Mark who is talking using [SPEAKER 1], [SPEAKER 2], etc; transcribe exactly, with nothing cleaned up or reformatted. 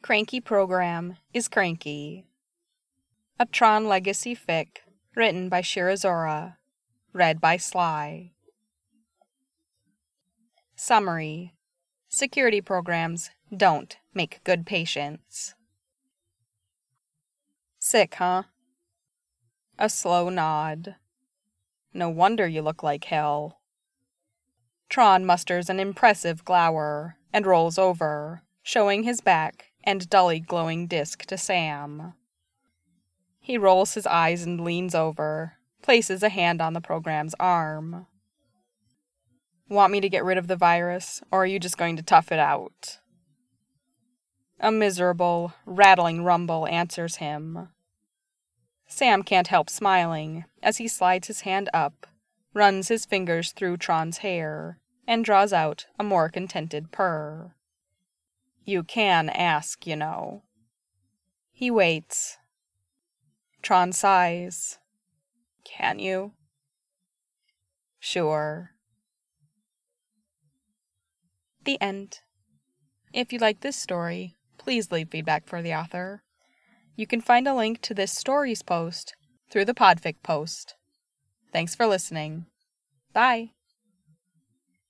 [SPEAKER 1] Cranky Program is Cranky. A Tron Legacy fic, written by Shirazora, read by Sly. Summary: Security programs don't make good patients. Sick, huh? A slow nod. No wonder you look like hell. Tron musters an impressive glower and rolls over, showing his back and dully glowing disc to Sam. He rolls his eyes and leans over, places a hand on the program's arm. Want me to get rid of the virus, or are you just going to tough it out? A miserable, rattling rumble answers him. Sam can't help smiling as he slides his hand up, runs his fingers through Tron's hair, and draws out a more contented purr. You can ask, you know. He waits. Tron sighs. Can you? Sure. The end. If you like this story, please leave feedback for the author. You can find a link to this story's post through the Podfic post. Thanks for listening. Bye.